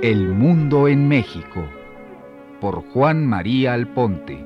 El mundo en México, por Juan María Alponte.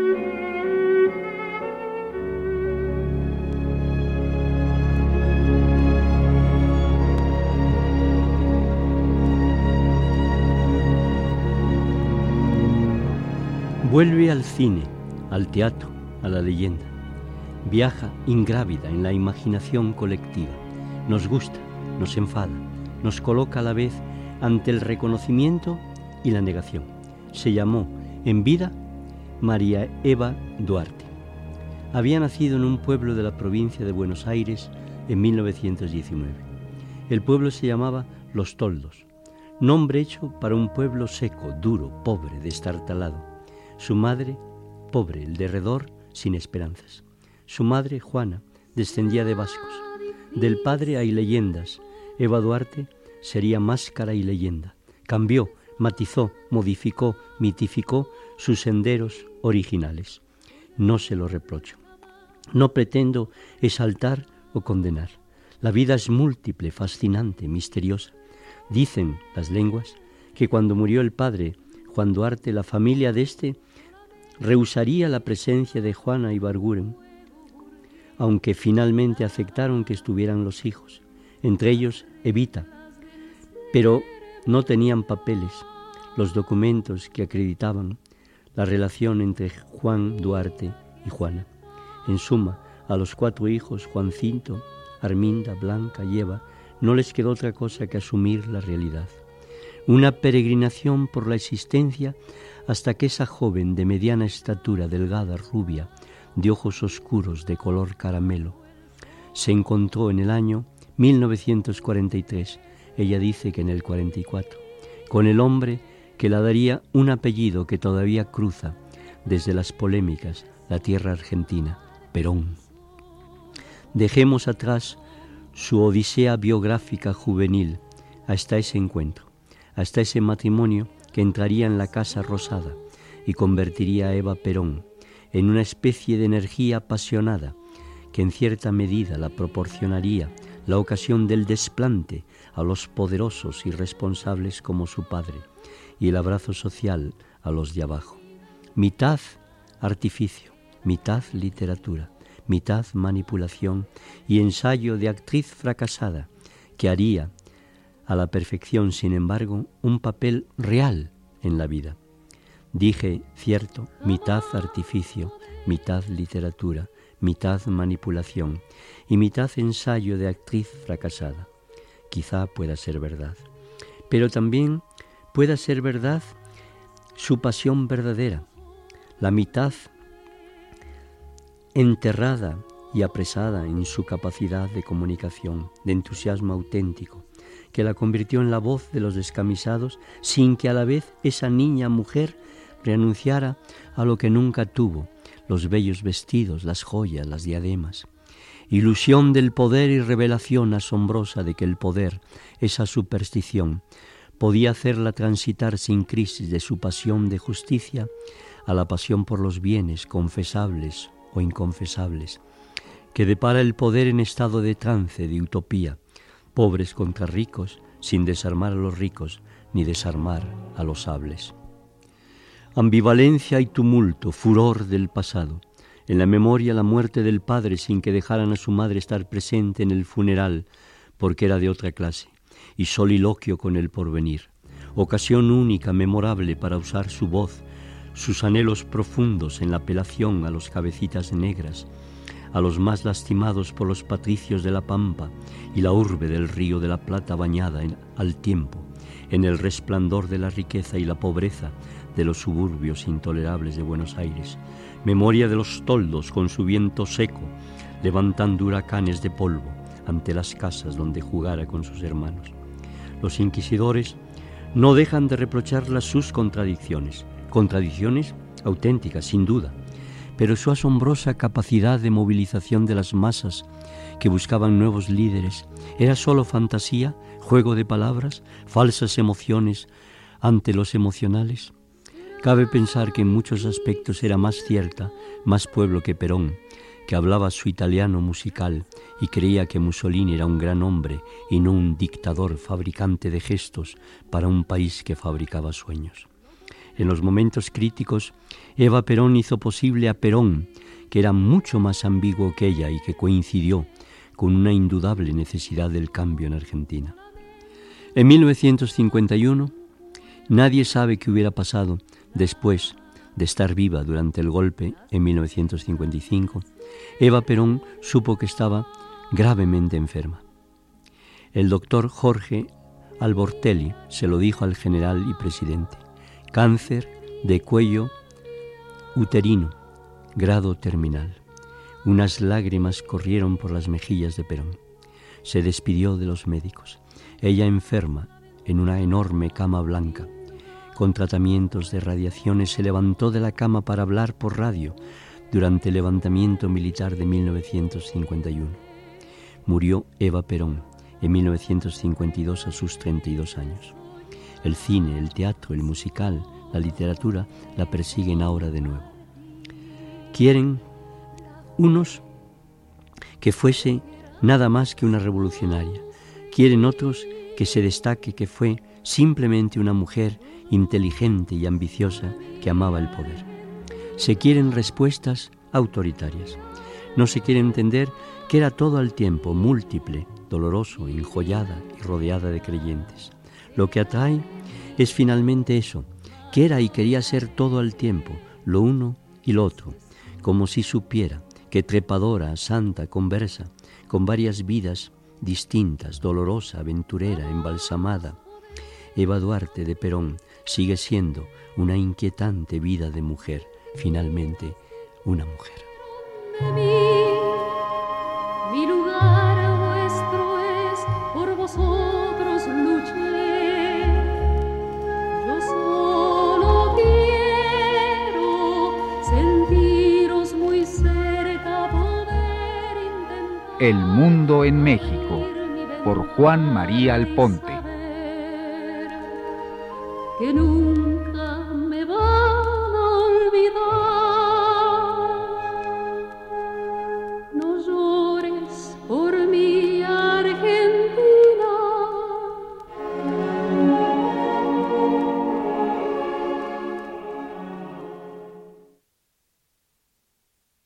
Vuelve al cine, al teatro, a la leyenda. Viaja ingrávida en la imaginación colectiva. Nos gusta, nos enfada, nos coloca a la vez ante el reconocimiento y la negación. Se llamó en vida María Eva Duarte. Había nacido en un pueblo de la provincia de Buenos Aires en 1919. El pueblo se llamaba Los Toldos, nombre hecho para un pueblo seco, duro, pobre, destartalado. Su madre, pobre, el derredor, sin esperanzas. Su madre, Juana, descendía de vascos. Del padre hay leyendas. Eva Duarte sería máscara y leyenda. Cambió, matizó, modificó, mitificó sus senderos originales. No se lo reprocho. No pretendo exaltar o condenar. La vida es múltiple, fascinante, misteriosa. Dicen las lenguas que cuando murió el padre Juan Duarte, la familia de este rehusaría la presencia de Juana Ibarguren, aunque finalmente aceptaron que estuvieran los hijos, entre ellos Evita, pero no tenían papeles, los documentos que acreditaban la relación entre Juan Duarte y Juana. En suma, a los 4 hijos, Juancito, Arminda, Blanca y Eva, no les quedó otra cosa que asumir la realidad. Una peregrinación por la existencia hasta que esa joven de mediana estatura, delgada, rubia, de ojos oscuros, de color caramelo, se encontró en el año 1943, ella dice que en el 44, con el hombre que le daría un apellido que todavía cruza desde las polémicas la tierra argentina, Perón. Dejemos atrás su odisea biográfica juvenil hasta ese encuentro, hasta ese matrimonio que entraría en la Casa Rosada y convertiría a Eva Perón en una especie de energía apasionada que en cierta medida la proporcionaría la ocasión del desplante a los poderosos y responsables como su padre y el abrazo social a los de abajo. Mitad artificio, mitad literatura, mitad manipulación y ensayo de actriz fracasada que haría a la perfección, sin embargo, un papel real en la vida. Dije, cierto, mitad artificio, mitad literatura, mitad manipulación y mitad ensayo de actriz fracasada. Quizá pueda ser verdad, pero también pueda ser verdad su pasión verdadera, la mitad enterrada y apresada en su capacidad de comunicación, de entusiasmo auténtico, que la convirtió en la voz de los descamisados sin que a la vez esa niña mujer renunciara a lo que nunca tuvo, los bellos vestidos, las joyas, las diademas. Ilusión del poder y revelación asombrosa de que el poder, esa superstición, podía hacerla transitar sin crisis de su pasión de justicia a la pasión por los bienes confesables o inconfesables, que depara el poder en estado de trance, de utopía, pobres contra ricos, sin desarmar a los ricos ni desarmar a los sables. Ambivalencia y tumulto, furor del pasado. En la memoria la muerte del padre sin que dejaran a su madre estar presente en el funeral porque era de otra clase, y soliloquio con el porvenir. Ocasión única, memorable para usar su voz, sus anhelos profundos en la apelación a los cabecitas negras, a los más lastimados por los patricios de la Pampa y la urbe del Río de la Plata bañada al tiempo, en el resplandor de la riqueza y la pobreza de los suburbios intolerables de Buenos Aires. Memoria de los toldos con su viento seco, levantando huracanes de polvo ante las casas donde jugara con sus hermanos. Los inquisidores no dejan de reprocharlas sus contradicciones auténticas, sin duda, pero su asombrosa capacidad de movilización de las masas que buscaban nuevos líderes era solo fantasía, juego de palabras, falsas emociones ante los emocionales. Cabe pensar que en muchos aspectos era más cierta, más pueblo que Perón, que hablaba su italiano musical y creía que Mussolini era un gran hombre y no un dictador fabricante de gestos para un país que fabricaba sueños. En los momentos críticos, Eva Perón hizo posible a Perón, que era mucho más ambiguo que ella y que coincidió con una indudable necesidad del cambio en Argentina. En 1951, nadie sabe qué hubiera pasado después de estar viva durante el golpe en 1955. Eva Perón supo que estaba gravemente enferma. El doctor Jorge Albortelli se lo dijo al general y presidente: cáncer de cuello uterino, grado terminal. Unas lágrimas corrieron por las mejillas de Perón. Se despidió de los médicos. Ella enferma en una enorme cama blanca, con tratamientos de radiaciones, se levantó de la cama para hablar por radio durante el levantamiento militar de 1951. Murió Eva Perón en 1952 a sus 32 años. El cine, el teatro, el musical, la literatura la persiguen ahora de nuevo. Quieren unos que fuese nada más que una revolucionaria. Quieren otros que se destaque que fue simplemente una mujer inteligente y ambiciosa que amaba el poder. Se quieren respuestas autoritarias. No se quiere entender que era todo al tiempo múltiple, doloroso, enjollada y rodeada de creyentes. Lo que atrae es finalmente eso, que era y quería ser todo al tiempo, lo uno y lo otro, como si supiera que trepadora, santa, conversa, con varias vidas distintas, dolorosa, aventurera, embalsamada. Eva Duarte de Perón sigue siendo una inquietante vida de mujer, finalmente una mujer. Mi lugar vuestro es, por vosotros luché. Yo solo quiero sentiros muy cerca, poder intentar. El mundo en México, por Juan María Alponte. Que nunca me va